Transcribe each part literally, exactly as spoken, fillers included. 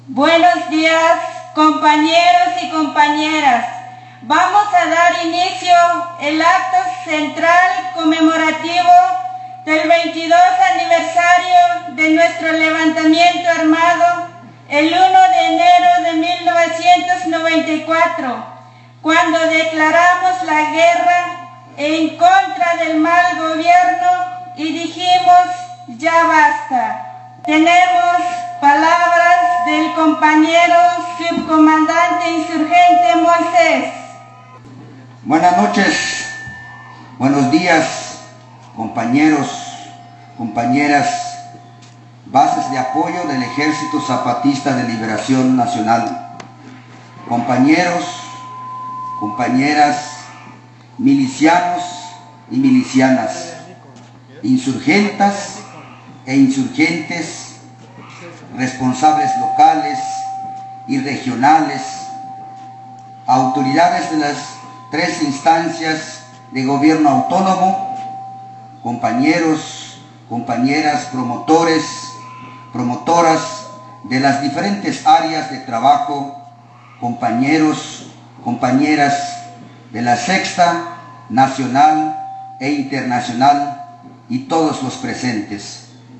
Buenos días, compañeros y compañeras. Vamos a dar inicio al acto central conmemorativo del veintidós aniversario de nuestro levantamiento armado el uno de enero de mil novecientos noventa y cuatro, cuando declaramos la guerra en contra del mal gobierno y dijimos ya basta. Tenemos palabras del compañero subcomandante insurgente Moisés. Buenas noches, buenos días, compañeros, compañeras, bases de apoyo del Ejército Zapatista de Liberación Nacional, compañeros, compañeras, milicianos y milicianas, insurgentas e insurgentes, responsables locales y regionales, autoridades de las tres instancias de gobierno autónomo, compañeros, compañeras, promotores, promotoras de las diferentes áreas de trabajo, compañeros, compañeras de la Sexta, Nacional e Internacional y todos los presentes.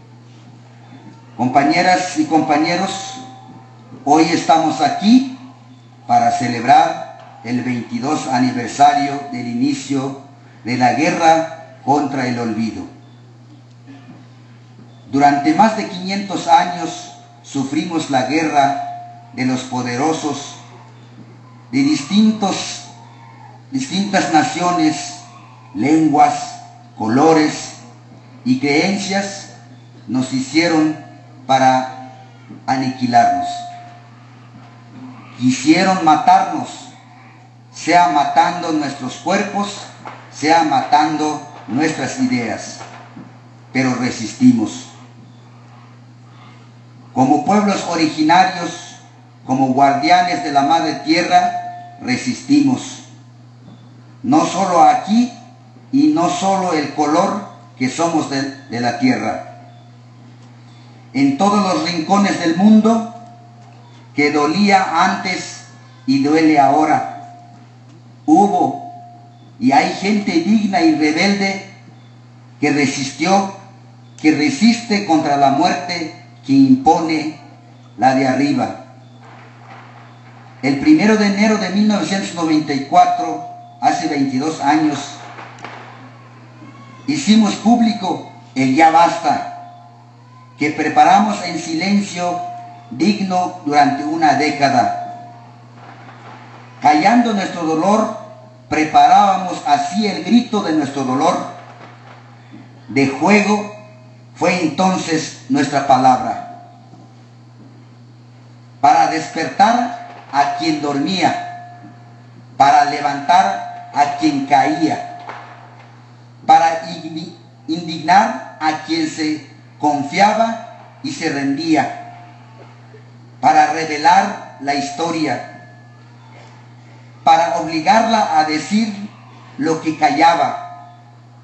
Compañeras y compañeros, hoy estamos aquí para celebrar el veintidós aniversario del inicio de la guerra contra el olvido. Durante más de quinientos años sufrimos la guerra de los poderosos de distintos, distintas naciones, lenguas, colores y creencias nos hicieron para aniquilarnos. Quisieron matarnos, sea matando nuestros cuerpos, sea matando nuestras ideas, pero resistimos. Como pueblos originarios, como guardianes de la madre tierra, resistimos. No solo aquí y no solo el color que somos de, de la tierra. En todos los rincones del mundo, que dolía antes y duele ahora, hubo y hay gente digna y rebelde que resistió, que resiste contra la muerte que impone la de arriba. El primero de enero de mil novecientos noventa y cuatro, hace veintidós años, hicimos público el ya basta, que preparamos en silencio digno durante una década. Callando nuestro dolor, preparábamos así el grito de nuestro dolor. De juego fue entonces nuestra palabra. Para despertar a quien dormía, para levantar a quien caía, para indignar a quien se confiaba y se rendía, para revelar la historia, para obligarla a decir lo que callaba,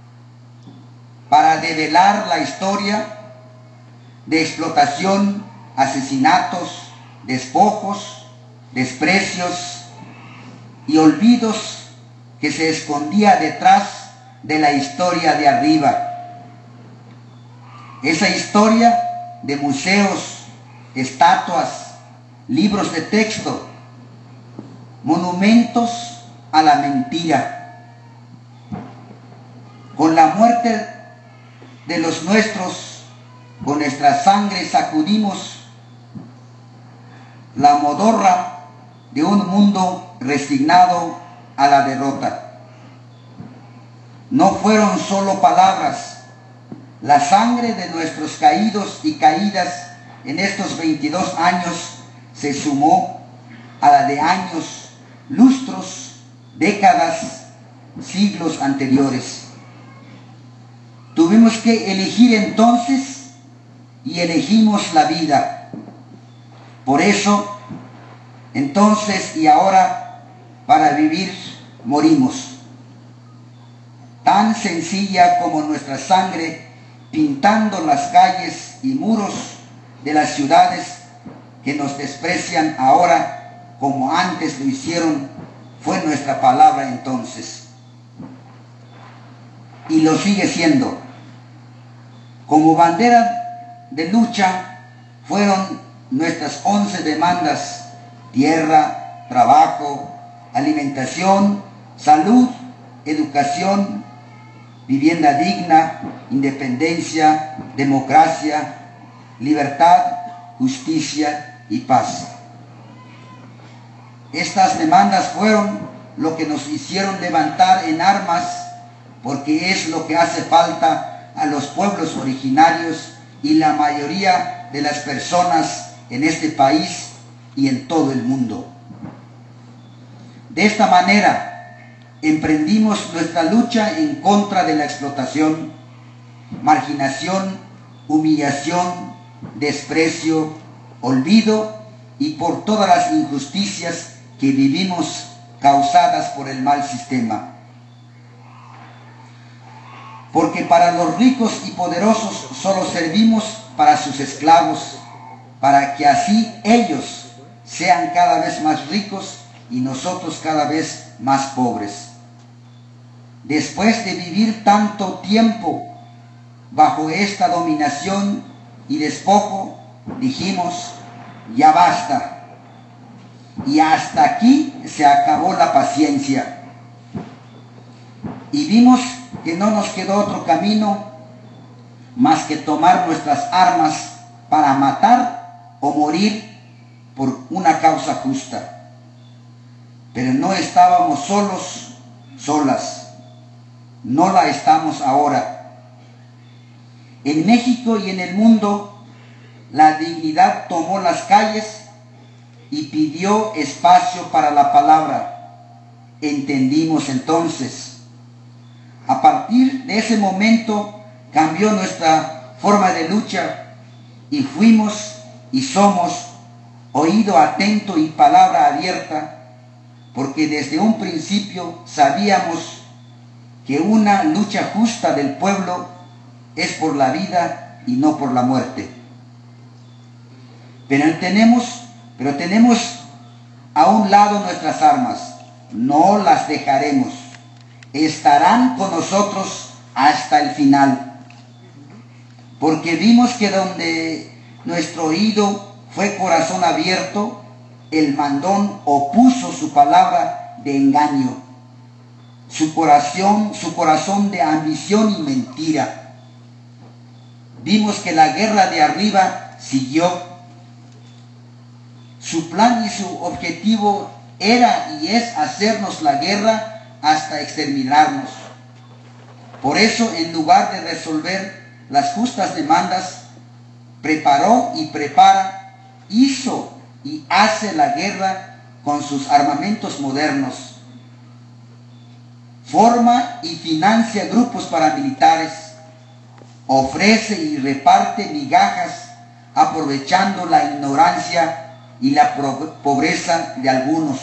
para develar la historia de explotación, asesinatos, despojos, desprecios y olvidos que se escondía detrás de la historia de arriba. Esa historia de museos, estatuas, libros de texto, monumentos a la mentira. Con la muerte de los nuestros, con nuestra sangre sacudimos la modorra de un mundo resignado a la derrota. No fueron solo palabras. La sangre de nuestros caídos y caídas en estos veintidós años se sumó a la de años, lustros, décadas, siglos anteriores. Tuvimos que elegir entonces y elegimos la vida. Por eso, entonces y ahora, para vivir, morimos. Tan sencilla como nuestra sangre pintando las calles y muros de las ciudades que nos desprecian ahora como antes lo hicieron, fue nuestra palabra entonces. Y lo sigue siendo. Como bandera de lucha fueron nuestras once demandas: tierra, trabajo, alimentación, salud, educación, vivienda digna, independencia, democracia, libertad, justicia y paz. Estas demandas fueron lo que nos hicieron levantar en armas, porque es lo que hace falta a los pueblos originarios y la mayoría de las personas en este país y en todo el mundo. De esta manera, emprendimos nuestra lucha en contra de la explotación, marginación, humillación, desprecio, olvido y por todas las injusticias que vivimos causadas por el mal sistema. Porque para los ricos y poderosos solo servimos para sus esclavos, para que así ellos sean cada vez más ricos y nosotros cada vez más pobres. Después de vivir tanto tiempo bajo esta dominación y despojo, dijimos, ya basta. Y hasta aquí se acabó la paciencia. Y vimos que no nos quedó otro camino más que tomar nuestras armas para matar o morir por una causa justa. Pero no estábamos solos, solas. No la estamos ahora. En México y en el mundo, la dignidad tomó las calles y pidió espacio para la palabra. Entendimos entonces. A partir de ese momento cambió nuestra forma de lucha y fuimos y somos oído atento y palabra abierta, porque desde un principio sabíamos que una lucha justa del pueblo es por la vida y no por la muerte. Pero tenemos, pero tenemos a un lado nuestras armas, no las dejaremos. Estarán con nosotros hasta el final, porque vimos que donde nuestro oído fue corazón abierto, el mandón opuso su palabra de engaño, su corazón, su corazón de ambición y mentira. Vimos que la guerra de arriba siguió. Su plan y su objetivo era y es hacernos la guerra hasta exterminarnos. Por eso, en lugar de resolver las justas demandas, preparó y prepara, hizo y hace la guerra con sus armamentos modernos. Forma y financia grupos paramilitares, ofrece y reparte migajas aprovechando la ignorancia y la pobreza de algunos.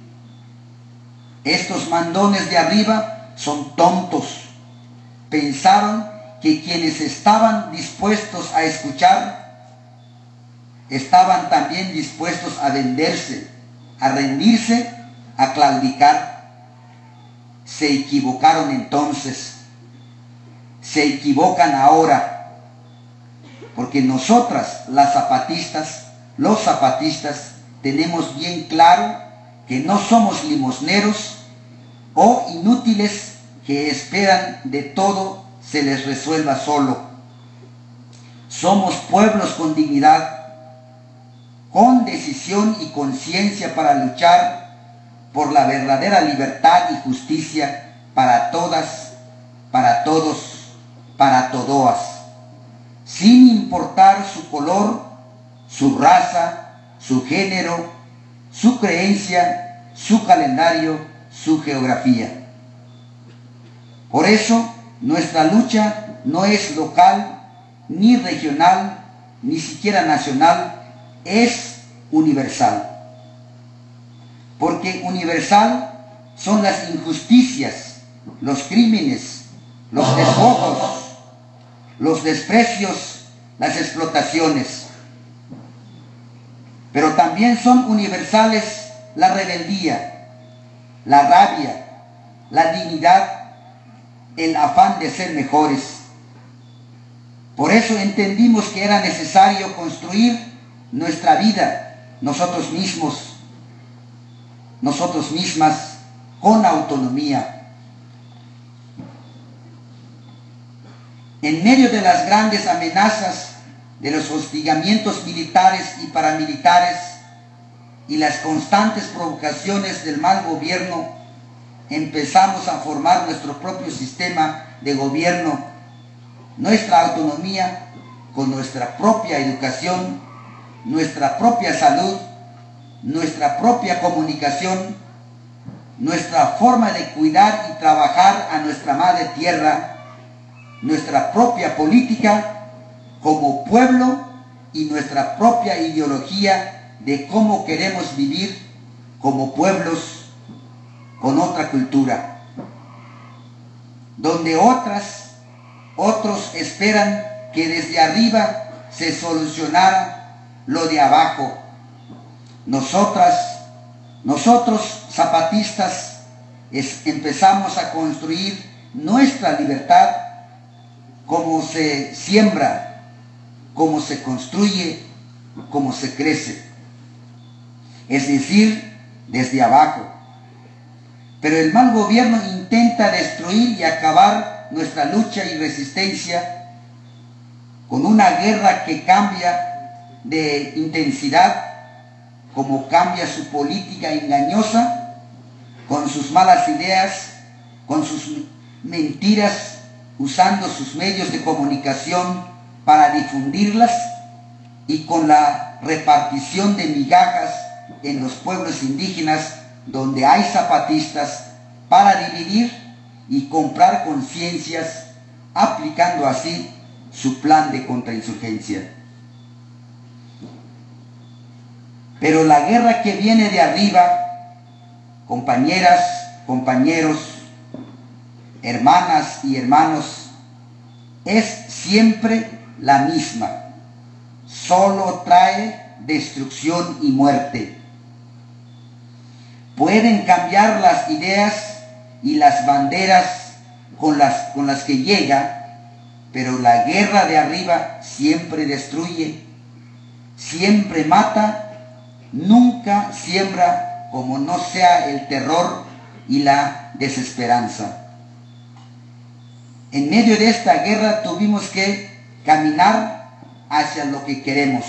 Estos mandones de arriba son tontos. Pensaron que quienes estaban dispuestos a escuchar estaban también dispuestos a venderse, a rendirse, a claudicar. Se equivocaron entonces. Se equivocan ahora. Porque nosotras, las zapatistas, los zapatistas, tenemos bien claro que no somos limosneros o inútiles que esperan de todo se les resuelva solo. Somos pueblos con dignidad, con decisión y conciencia para luchar por la verdadera libertad y justicia para todas, para todos, para todoas, sin importar su color, su raza, su género, su creencia, su calendario, su geografía. Por eso, nuestra lucha no es local, ni regional, ni siquiera nacional, es universal. Porque universal son las injusticias, los crímenes, los despojos, los desprecios, las explotaciones. pero también son universales la rebeldía, la rabia, la dignidad, el afán de ser mejores. Por eso entendimos que era necesario construir nuestra vida nosotros mismos, nosotros mismas, con autonomía. En medio de las grandes amenazas de los hostigamientos militares y paramilitares y las constantes provocaciones del mal gobierno, empezamos a formar nuestro propio sistema de gobierno, nuestra autonomía con nuestra propia educación, nuestra propia salud, nuestra propia comunicación, nuestra forma de cuidar y trabajar a nuestra madre tierra, nuestra propia política como pueblo y nuestra propia ideología de cómo queremos vivir como pueblos con otra cultura, donde otras, otros esperan que desde arriba se solucionara lo de abajo. Nosotras, nosotros zapatistas, es, empezamos a construir nuestra libertad como se siembra, como se construye, como se crece. Es decir, desde abajo. Pero el mal gobierno intenta destruir y acabar nuestra lucha y resistencia con una guerra que cambia de intensidad, como cambia su política engañosa, con sus malas ideas, con sus mentiras, usando sus medios de comunicación para difundirlas, y con la repartición de migajas en los pueblos indígenas donde hay zapatistas para dividir y comprar conciencias, aplicando así su plan de contrainsurgencia. Pero la guerra que viene de arriba, compañeras, compañeros, hermanas y hermanos, es siempre la misma. Solo trae destrucción y muerte. Pueden cambiar las ideas y las banderas con las, con las que llega, pero la guerra de arriba siempre destruye, siempre mata, nunca siembra como no sea el terror y la desesperanza. En medio de esta guerra tuvimos que caminar hacia lo que queremos.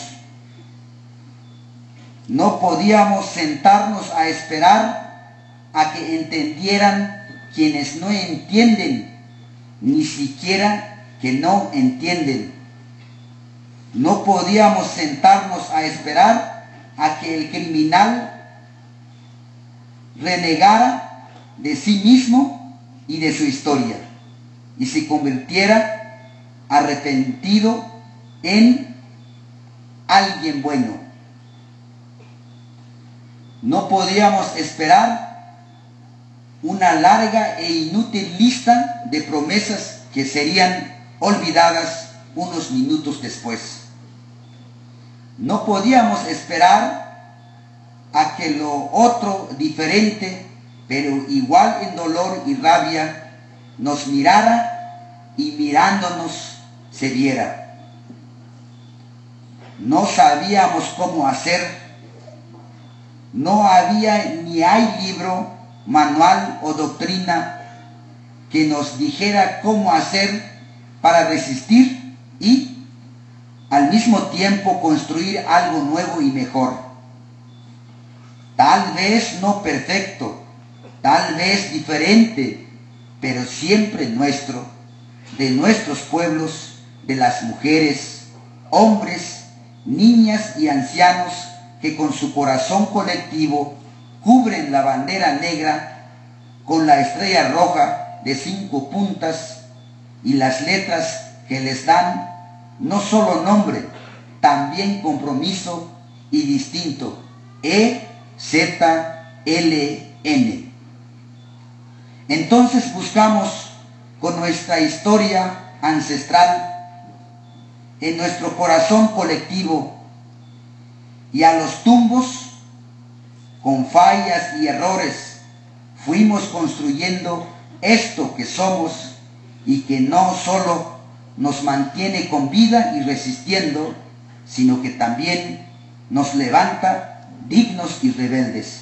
No podíamos sentarnos a esperar a que entendieran quienes no entienden, ni siquiera que no entienden. No podíamos sentarnos a esperar a que el criminal renegara de sí mismo y de su historia y se convirtiera arrepentido en alguien bueno. No podíamos esperar una larga e inútil lista de promesas que serían olvidadas unos minutos después. No podíamos esperar a que lo otro diferente, pero igual en dolor y rabia, nos mirara y mirándonos se viera. No sabíamos cómo hacer. No había ni hay libro, manual o doctrina que nos dijera cómo hacer para resistir y al mismo tiempo construir algo nuevo y mejor. Tal vez no perfecto, tal vez diferente, pero siempre nuestro, de nuestros pueblos, de las mujeres, hombres, niñas y ancianos que con su corazón colectivo cubren la bandera negra con la estrella roja de cinco puntas y las letras que les dan no solo nombre, también compromiso y distinto, E Z L N. Entonces buscamos con nuestra historia ancestral en nuestro corazón colectivo y a los tumbos, con fallas y errores, fuimos construyendo esto que somos y que no solo nos mantiene con vida y resistiendo, sino que también nos levanta dignos y rebeldes.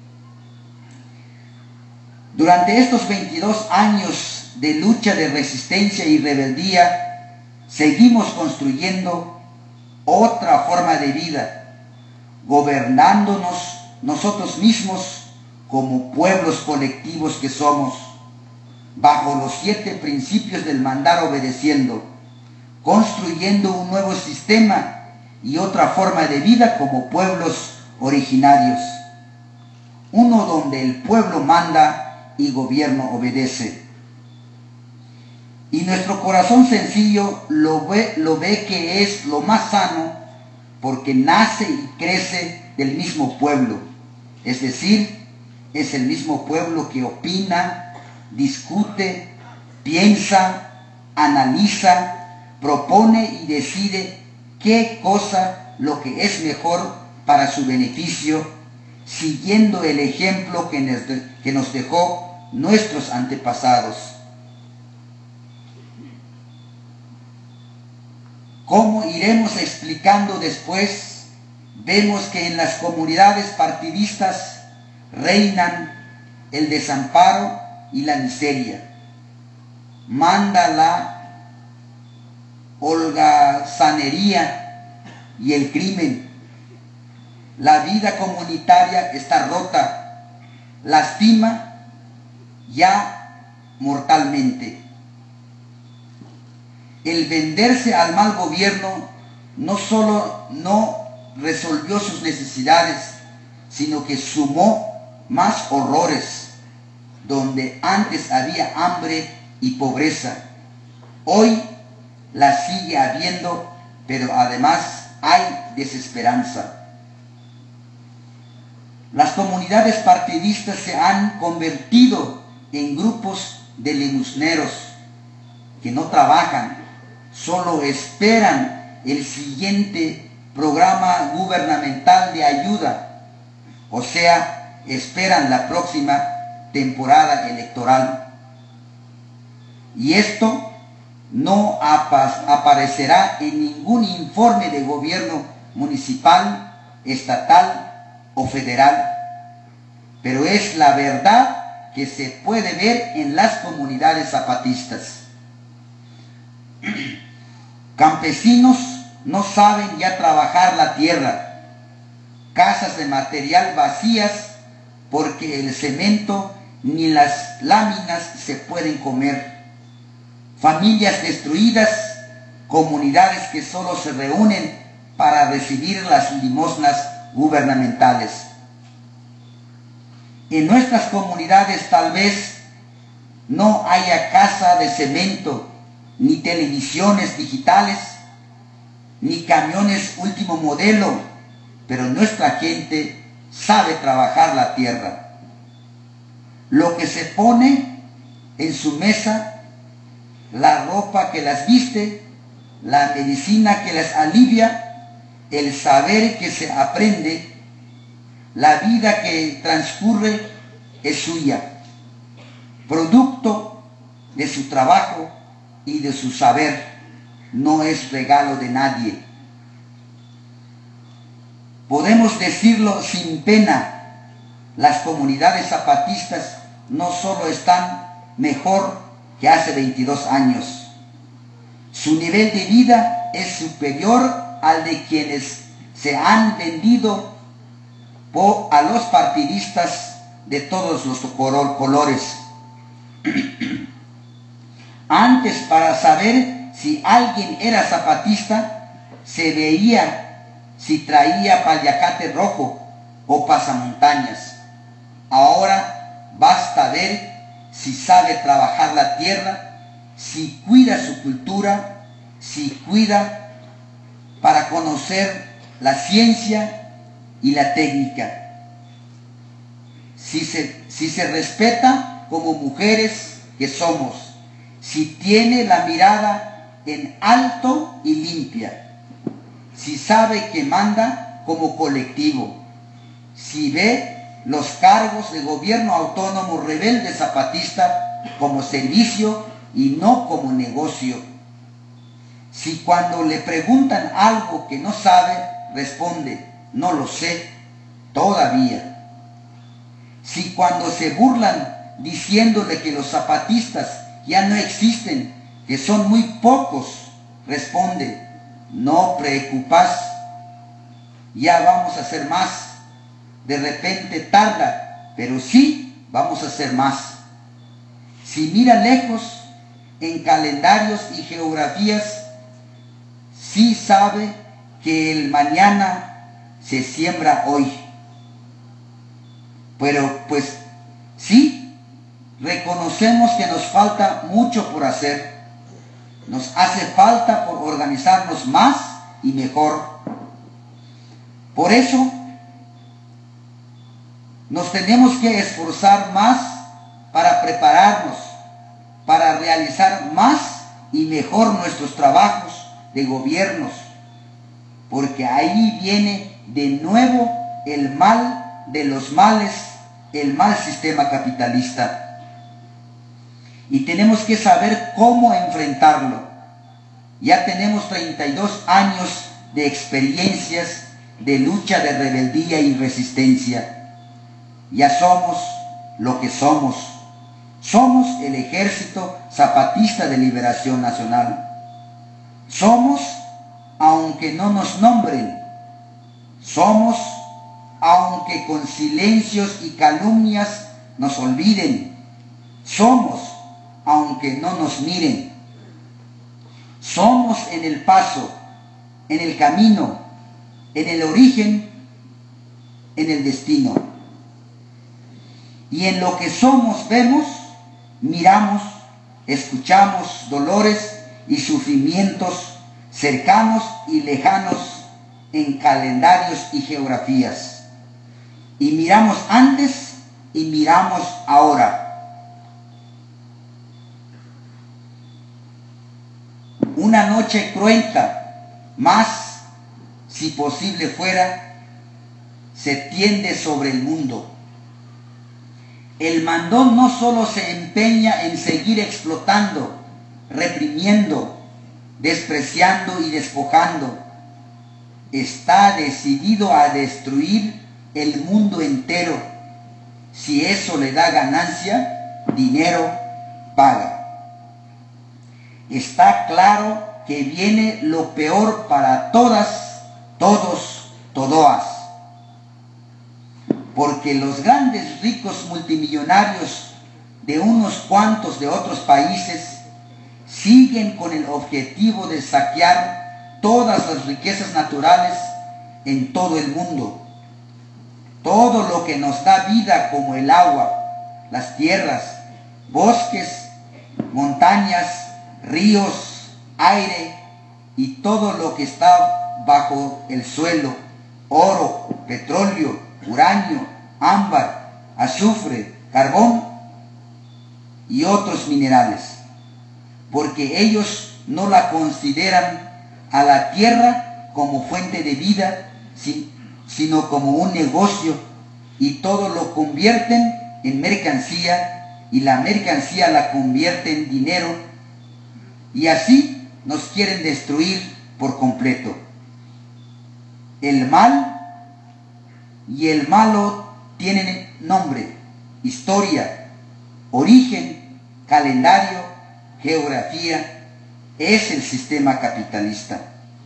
Durante estos veintidós años de lucha, de resistencia y rebeldía, seguimos construyendo otra forma de vida, gobernándonos nosotros mismos como pueblos colectivos que somos, bajo los siete principios del mandar obedeciendo, construyendo un nuevo sistema y otra forma de vida como pueblos originarios, uno donde el pueblo manda y gobierno obedece. Y nuestro corazón sencillo lo ve, lo ve que es lo más sano, porque nace y crece del mismo pueblo, es decir, es el mismo pueblo que opina, discute, piensa, analiza, propone y decide qué cosa lo que es mejor para su beneficio, siguiendo el ejemplo que nos, que nos dejó nuestros antepasados. Como iremos explicando después, vemos que en las comunidades partidistas reinan el desamparo y la miseria. Manda la holgazanería y el crimen. La vida comunitaria está rota, lastima ya mortalmente. El venderse al mal gobierno no solo no resolvió sus necesidades, sino que sumó más horrores. Donde antes había hambre y pobreza, hoy la sigue habiendo, pero además hay desesperanza. Las comunidades partidistas se han convertido en grupos de limosneros que no trabajan, solo esperan el siguiente programa gubernamental de ayuda, o sea, esperan la próxima temporada electoral. Y esto no aparecerá en ningún informe de gobierno municipal, estatal o federal, pero es la verdad que se puede ver en las comunidades zapatistas. Campesinos no saben ya trabajar la tierra, casas de material vacías porque el cemento ni las láminas se pueden comer, familias destruidas, comunidades que solo se reúnen para recibir las limosnas gubernamentales. En nuestras comunidades tal vez no haya casa de cemento, ni televisiones digitales, ni camiones último modelo, pero nuestra gente sabe trabajar la tierra. Lo que se pone en su mesa, la ropa que las viste, la medicina que las alivia, el saber que se aprende, la vida que transcurre es suya, producto de su trabajo y de su saber, no es regalo de nadie. Podemos decirlo sin pena, las comunidades zapatistas no solo están mejor que hace veintidós años, su nivel de vida es superior al de quienes se han vendido a los partidistas de todos los colores. Antes, para saber si alguien era zapatista, se veía si traía paliacate rojo o pasamontañas. Ahora basta ver si sabe trabajar la tierra, si cuida su cultura, si cuida para conocer la ciencia y la técnica, si se, si se respeta como mujeres que somos, si tiene la mirada en alto y limpia, si sabe que manda como colectivo. Si ve los cargos de gobierno autónomo rebelde zapatista como servicio y no como negocio. Si cuando le preguntan algo que no sabe, responde, no lo sé, todavía. Si cuando se burlan diciéndole que los zapatistas ya no existen, que son muy pocos, responde, no preocupas, ya vamos a hacer más. De repente tarda, pero sí vamos a hacer más. Si mira lejos en calendarios y geografías, sí sabe que el mañana se siembra hoy. Pero pues sí, reconocemos que nos falta mucho por hacer. Nos hace falta por organizarnos más y mejor. Por eso, nos tenemos que esforzar más para prepararnos, para realizar más y mejor nuestros trabajos de gobiernos, porque ahí viene de nuevo el mal de los males, el mal sistema capitalista. Y tenemos que saber cómo enfrentarlo. Ya tenemos treinta y dos años de experiencias de lucha, de rebeldía y resistencia. Ya somos lo que somos. Somos el Ejército Zapatista de Liberación Nacional. Somos, aunque no nos nombren. Somos, aunque con silencios y calumnias nos olviden. Somos, aunque no nos miren. Somos en el paso, en el camino, en el origen, en el destino. Y en lo que somos vemos, miramos, escuchamos dolores y sufrimientos cercanos y lejanos en calendarios y geografías. Y miramos antes y miramos ahora. Una noche cruenta, más si posible fuera, se tiende sobre el mundo. El mandón no solo se empeña en seguir explotando, reprimiendo, despreciando y despojando, está decidido a destruir el mundo entero. Si eso le da ganancia, dinero paga. Está claro que viene lo peor para todas, todos, todoas. Porque los grandes ricos multimillonarios de unos cuantos de otros países siguen con el objetivo de saquear todas las riquezas naturales en todo el mundo. Todo lo que nos da vida, como el agua, las tierras, bosques, montañas, ríos, aire y todo lo que está bajo el suelo, oro, petróleo, uranio, ámbar, azufre, carbón y otros minerales, porque ellos no la consideran a la tierra como fuente de vida, sino como un negocio, y todo lo convierten en mercancía, y la mercancía la convierte en dinero, y así nos quieren destruir por completo. El mal y el malo tienen nombre, historia, origen, calendario, geografía. Es el sistema capitalista.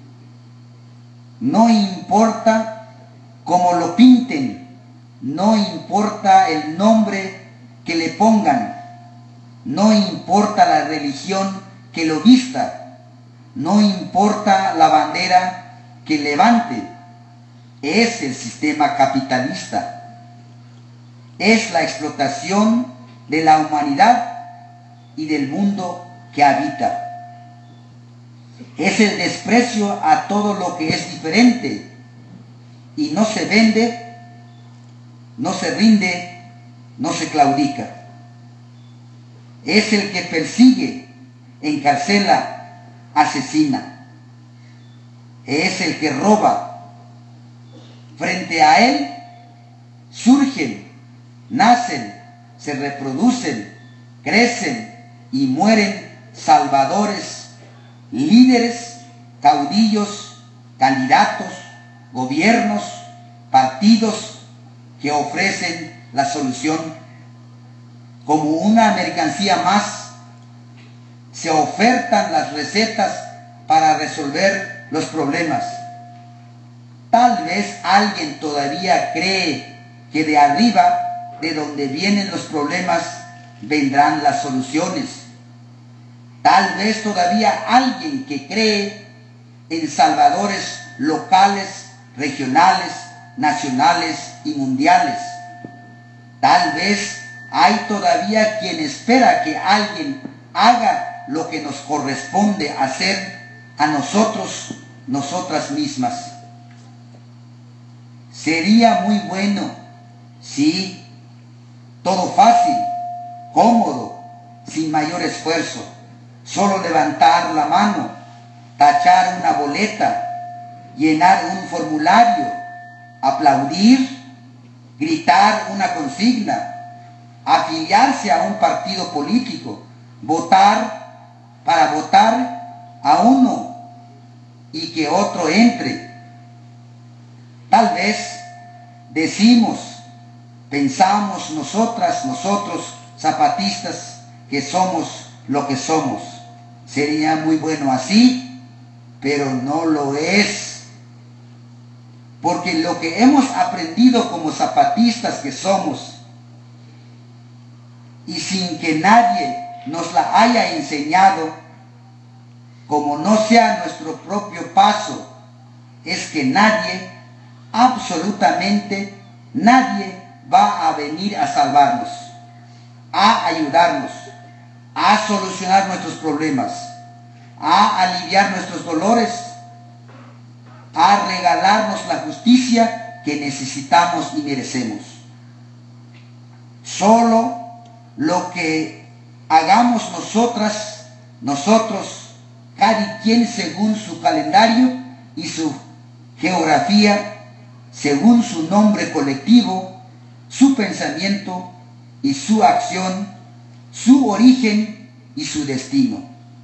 No importa cómo lo pinten, no importa el nombre que le pongan, no importa la religión que lo vista, no importa la bandera que levante. Es el sistema capitalista. Es la explotación de la humanidad y del mundo que habita. Es el desprecio a todo lo que es diferente y no se vende, no se rinde, no se claudica. Es el que persigue, encarcela, asesina. Es el que roba, Frente a él surgen, nacen, se reproducen, crecen y mueren salvadores, líderes, caudillos, candidatos, gobiernos, partidos que ofrecen la solución como una mercancía más. Se ofertan las recetas para resolver los problemas. Tal vez alguien todavía cree que de arriba, de donde vienen los problemas, vendrán las soluciones. Tal vez todavía alguien que cree en salvadores locales, regionales, nacionales y mundiales. Tal vez hay todavía quien espera que alguien haga lo que nos corresponde hacer a nosotros, nosotras mismas. Sería muy bueno, sí, todo fácil, cómodo, sin mayor esfuerzo, solo levantar la mano, tachar una boleta, llenar un formulario, aplaudir, gritar una consigna, afiliarse a un partido político, votar para votar a uno y que otro entre. Tal vez decimos, pensamos nosotras, nosotros, zapatistas, que somos lo que somos. Sería muy bueno así, pero no lo es. Porque lo que hemos aprendido como zapatistas que somos, y sin que nadie nos la haya enseñado, como no sea nuestro propio paso, es que nadie, absolutamente nadie, va a venir a salvarnos, a ayudarnos, a solucionar nuestros problemas, a aliviar nuestros dolores, a regalarnos la justicia que necesitamos y merecemos. Solo lo que hagamos nosotras, nosotros, cada quien según su calendario y su geografía, según su nombre colectivo, su pensamiento y su acción, su origen y su destino.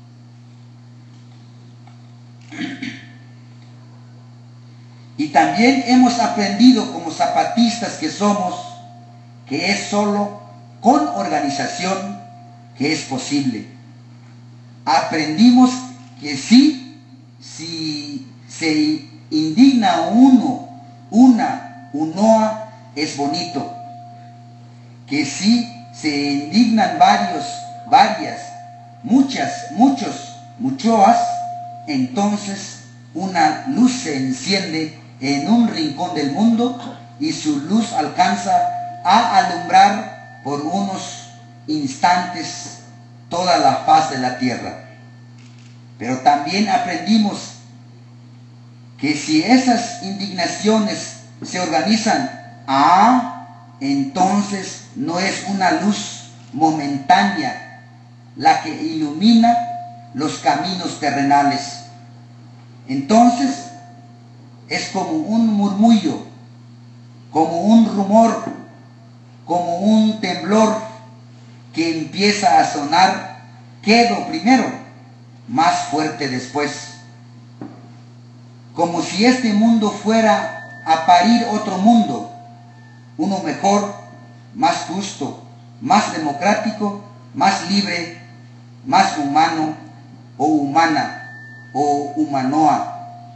Y también hemos aprendido como zapatistas que somos, que es solo con organización que es posible. Aprendimos que sí, si se indigna uno, una, unoa, es bonito. Que si se indignan varios, varias, muchas, muchos, muchoas, entonces una luz se enciende en un rincón del mundo y su luz alcanza a alumbrar por unos instantes toda la faz de la tierra. Pero también aprendimos que si esas indignaciones se organizan, ah, entonces no es una luz momentánea la que ilumina los caminos terrenales. Entonces es como un murmullo, como un rumor, como un temblor que empieza a sonar quedo primero, más fuerte después. Como si este mundo fuera a parir otro mundo, uno mejor, más justo, más democrático, más libre, más humano o humana o humanoa.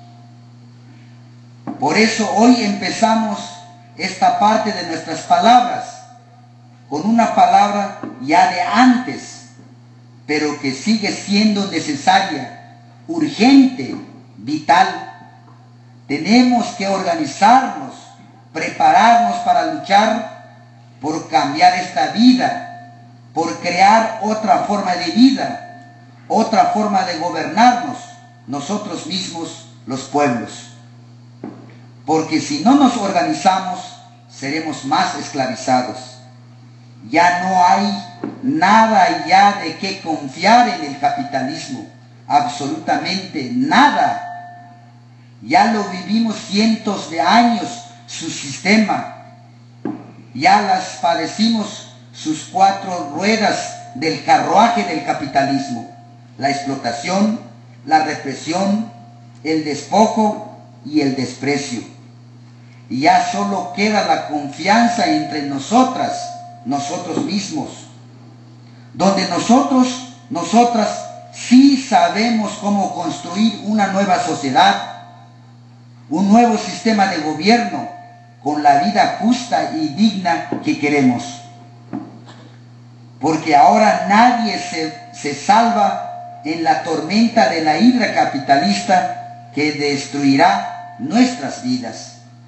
Por eso hoy empezamos esta parte de nuestras palabras con una palabra ya de antes, pero que sigue siendo necesaria, urgente, vital. Tenemos que organizarnos, prepararnos para luchar por cambiar esta vida, por crear otra forma de vida, otra forma de gobernarnos, nosotros mismos, los pueblos. Porque si no nos organizamos, seremos más esclavizados. Ya no hay nada ya de qué confiar en el capitalismo, absolutamente nada. Ya lo vivimos cientos de años su sistema, ya las padecimos sus cuatro ruedas del carruaje del capitalismo: la explotación, la represión, el despojo y el desprecio. Y ya solo queda la confianza entre nosotras, nosotros mismos, donde nosotros, nosotras sí sabemos cómo construir una nueva sociedad, un nuevo sistema de gobierno con la vida justa y digna que queremos. Porque ahora nadie se, se salva en la tormenta de la hidra capitalista que destruirá nuestras vidas.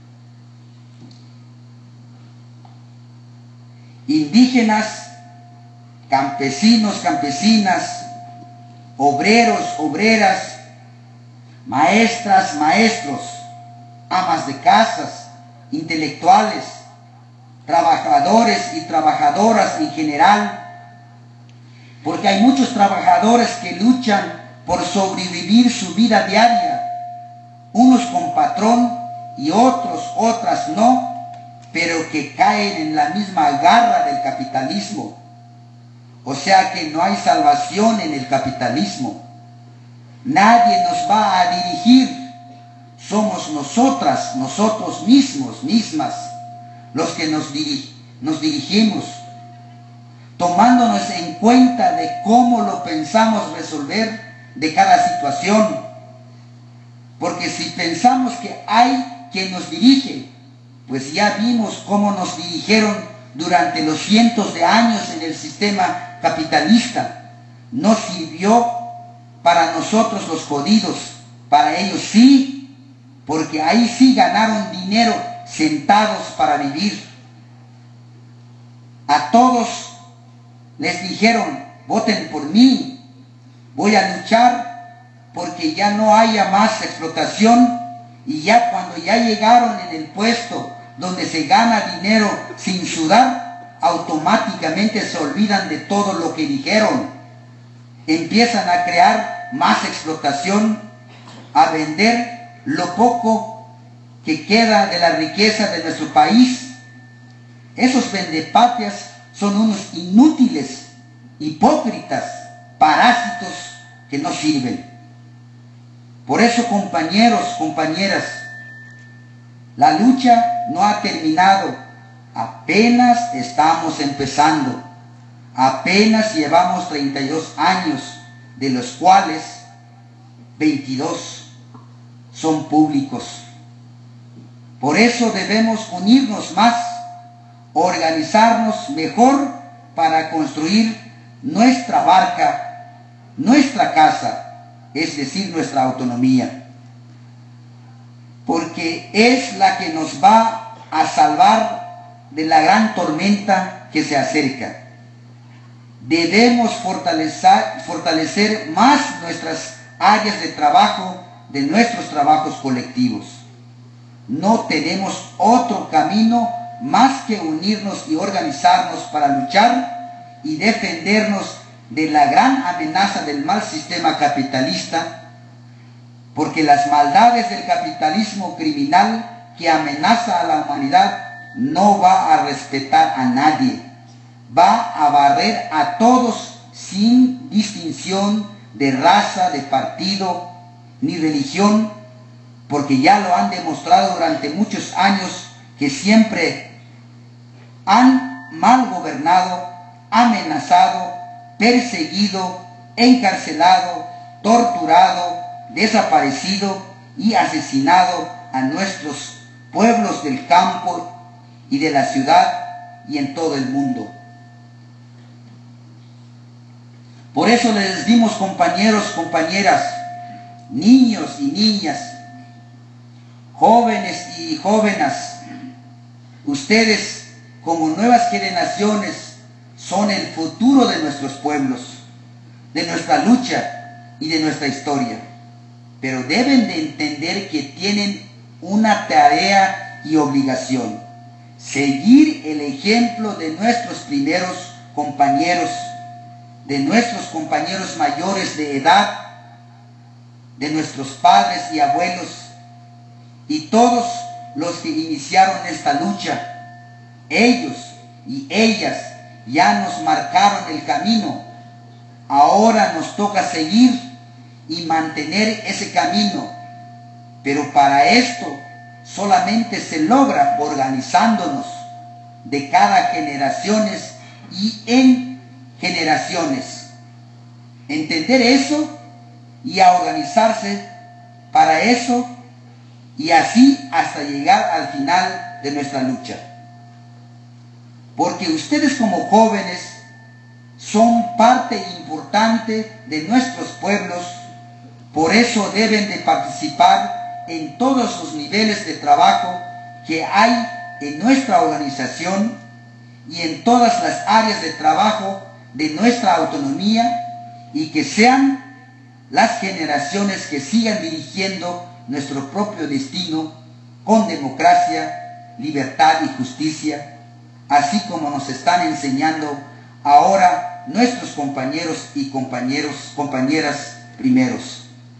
Indígenas, campesinos, campesinas, obreros, obreras, maestras, maestros, amas de casas, intelectuales, trabajadores y trabajadoras en general, porque hay muchos trabajadores que luchan por sobrevivir su vida diaria, unos con patrón y otros, otras no, pero que caen en la misma garra del capitalismo. O sea que no hay salvación en el capitalismo. Nadie nos va a dirigir. Somos nosotras, nosotros mismos, mismas, los que nos, diri- nos dirigimos, tomándonos en cuenta de cómo lo pensamos resolver de cada situación. Porque si pensamos que hay quien nos dirige, pues ya vimos cómo nos dirigieron durante los cientos de años en el sistema capitalista. No sirvió para nosotros los jodidos, para ellos sí, porque ahí sí ganaron dinero sentados para vivir. A todos les dijeron: voten por mí, voy a luchar porque ya no haya más explotación. Y ya cuando ya llegaron en el puesto donde se gana dinero sin sudar, automáticamente se olvidan de todo lo que dijeron. Empiezan a crear más explotación, a vender lo poco que queda de la riqueza de nuestro país. Esos vendepatrias son unos inútiles, hipócritas, parásitos que no sirven. Por eso, compañeros, compañeras, la lucha no ha terminado. Apenas estamos empezando. Apenas llevamos treinta y dos años, de los cuales veintidós son públicos. Por eso debemos unirnos más, organizarnos mejor para construir nuestra barca, nuestra casa, es decir, nuestra autonomía, porque es la que nos va a salvar de la gran tormenta que se acerca. Debemos fortalecer, fortalecer más nuestras áreas de trabajo, de nuestros trabajos colectivos. No tenemos otro camino más que unirnos y organizarnos para luchar y defendernos de la gran amenaza del mal sistema capitalista, porque las maldades del capitalismo criminal que amenaza a la humanidad no va a respetar a nadie, va a barrer a todos sin distinción de raza, de partido ni religión, porque ya lo han demostrado durante muchos años que siempre han mal gobernado, amenazado, perseguido, encarcelado, torturado, desaparecido y asesinado a nuestros pueblos del campo y de la ciudad y en todo el mundo. Por eso les dimos, compañeros, compañeras, niños y niñas, jóvenes y jóvenes, ustedes como nuevas generaciones son el futuro de nuestros pueblos, de nuestra lucha y de nuestra historia. Pero deben de entender que tienen una tarea y obligación: seguir el ejemplo de nuestros primeros compañeros, de nuestros compañeros mayores de edad, de nuestros padres y abuelos, y todos los que iniciaron esta lucha. Ellos y ellas ya nos marcaron el camino. Ahora nos toca seguir y mantener ese camino. Pero para esto solamente se logra organizándonos de cada generaciones y en generaciones. Entender eso y a organizarse para eso y así hasta llegar al final de nuestra lucha. Porque ustedes como jóvenes son parte importante de nuestros pueblos, por eso deben de participar en todos los niveles de trabajo que hay en nuestra organización y en todas las áreas de trabajo de nuestra autonomía, y que sean las generaciones que sigan dirigiendo nuestro propio destino con democracia, libertad y justicia, así como nos están enseñando ahora nuestros compañeros y compañeros, compañeras primeros.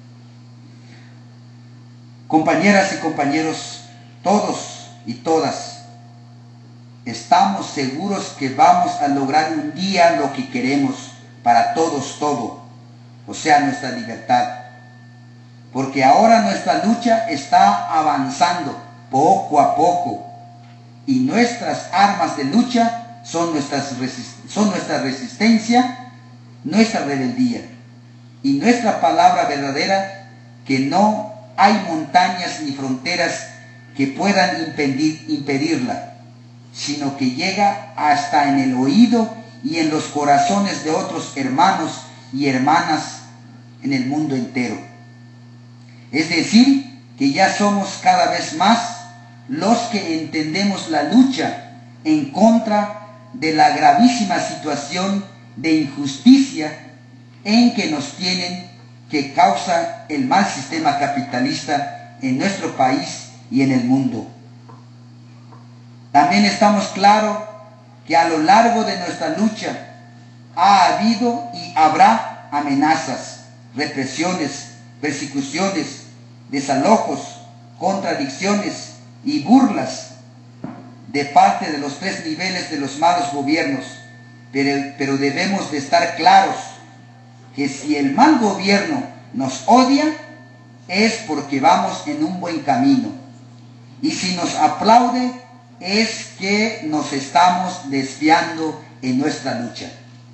Compañeras y compañeros, todos y todas, estamos seguros que vamos a lograr un día lo que queremos para todos todo, o sea, nuestra libertad. Porque ahora nuestra lucha está avanzando poco a poco y nuestras armas de lucha son, nuestras son nuestra resistencia, nuestra rebeldía y nuestra palabra verdadera, que no hay montañas ni fronteras que puedan impedir, impedirla, sino que llega hasta en el oído y en los corazones de otros hermanos y hermanas en el mundo entero. Es decir, que ya somos cada vez más los que entendemos la lucha en contra de la gravísima situación de injusticia en que nos tienen, que causa el mal sistema capitalista en nuestro país y en el mundo. También estamos claros que a lo largo de nuestra lucha ha habido y habrá amenazas, represiones, persecuciones, desalojos, contradicciones y burlas de parte de los tres niveles de los malos gobiernos, pero, pero debemos de estar claros que si el mal gobierno nos odia es porque vamos en un buen camino, y si nos aplaude es que nos estamos desviando en nuestra lucha.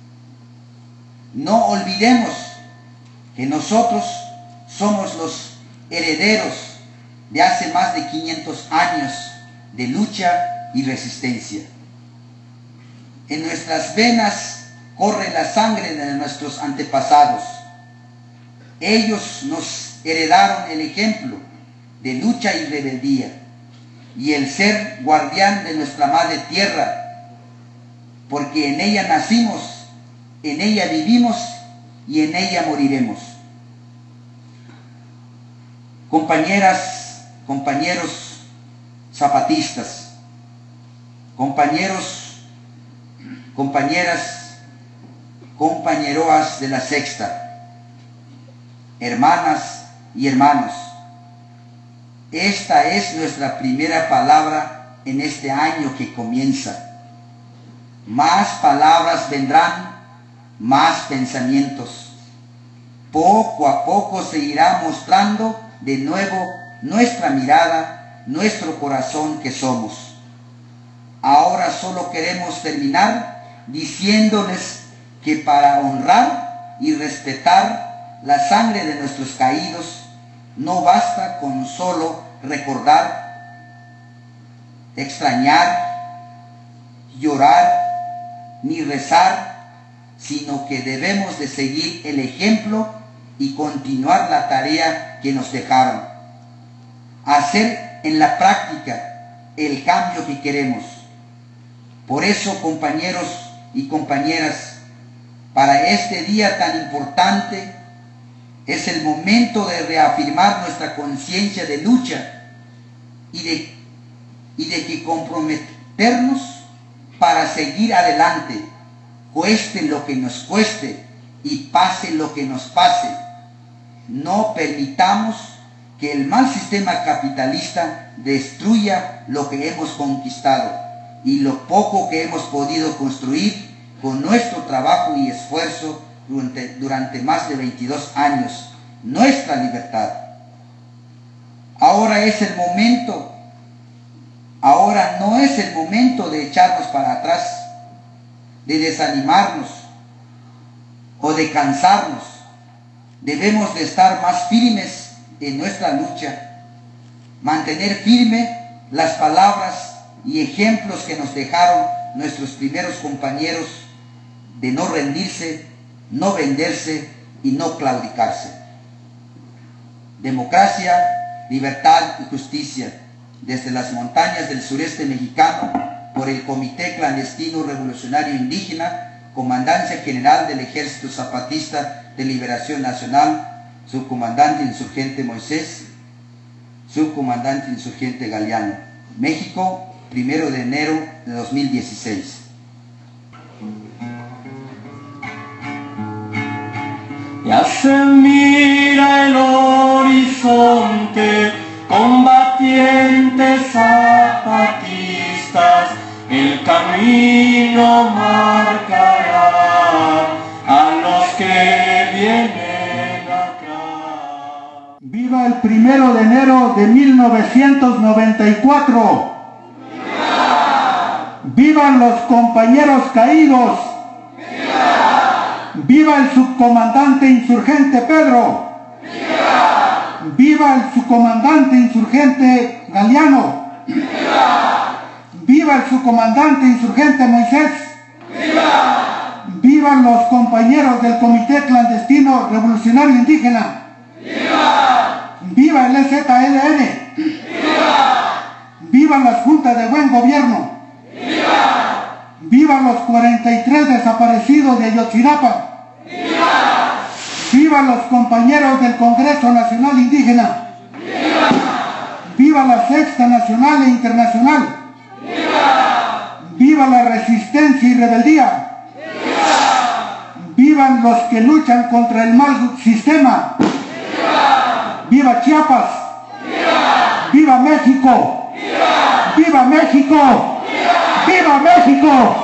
No olvidemos que nosotros somos los herederos de hace más de quinientos años de lucha y resistencia. En nuestras venas corre la sangre de nuestros antepasados. Ellos nos heredaron el ejemplo de lucha y rebeldía y el ser guardián de nuestra madre tierra, porque en ella nacimos, en ella vivimos y en ella moriremos. Compañeras, compañeros zapatistas, compañeros, compañeras, compañeroas de la Sexta, hermanas y hermanos, esta es nuestra primera palabra en este año que comienza. Más palabras vendrán, más pensamientos. Poco a poco se irá mostrando de nuevo nuestra mirada, nuestro corazón que somos. Ahora solo queremos terminar diciéndoles que para honrar y respetar la sangre de nuestros caídos, no basta con solo recordar, extrañar, llorar, ni rezar, sino que debemos de seguir el ejemplo y continuar la tarea que nos dejaron. Hacer en la práctica el cambio que queremos. Por eso, compañeros y compañeras, para este día tan importante, es el momento de reafirmar nuestra conciencia de lucha y de, y de que comprometernos para seguir adelante, cueste lo que nos cueste y pase lo que nos pase. No permitamos que el mal sistema capitalista destruya lo que hemos conquistado y lo poco que hemos podido construir con nuestro trabajo y esfuerzo durante, durante más de veintidós años, nuestra libertad. Ahora es el momento, ahora no es el momento de echarnos para atrás, de desanimarnos o de cansarnos. Debemos de estar más firmes en nuestra lucha, mantener firme las palabras y ejemplos que nos dejaron nuestros primeros compañeros de no rendirse, no venderse y no claudicarse. Democracia, libertad y justicia, desde las montañas del sureste mexicano, por el Comité Clandestino Revolucionario Indígena, Comandancia General del Ejército Zapatista de Liberación Nacional, Subcomandante Insurgente Moisés, Subcomandante Insurgente Galeano. México, primero de enero de dos mil dieciséis. Ya se mira el horizonte, combatientes zapatistas, el camino marcará a los que vienen atrás. ¡Viva el primero de enero de mil novecientos noventa y cuatro! ¡Viva! ¡Vivan los compañeros caídos! ¡Viva! ¡Viva el subcomandante insurgente Pedro! ¡Viva! ¡Viva el subcomandante insurgente Galeano! ¡Viva! ¡Viva el subcomandante insurgente Moisés! ¡Viva! ¡Vivan los compañeros del Comité Clandestino Revolucionario Indígena! ¡Viva! ¡Viva el E Z L N! ¡Viva! ¡Vivan las juntas de buen gobierno! ¡Viva! ¡Vivan los cuarenta y tres desaparecidos de Ayotzinapa! ¡Viva! ¡Vivan los compañeros del Congreso Nacional Indígena! ¡Viva! ¡Viva la Sexta Nacional e Internacional! ¡Viva! ¡Viva la resistencia y rebeldía! ¡Viva! ¡Vivan los que luchan contra el mal sistema! ¡Viva! ¡Viva Chiapas! ¡Viva! ¡Viva México! ¡Viva! ¡Viva México! ¡Viva! ¡Viva México!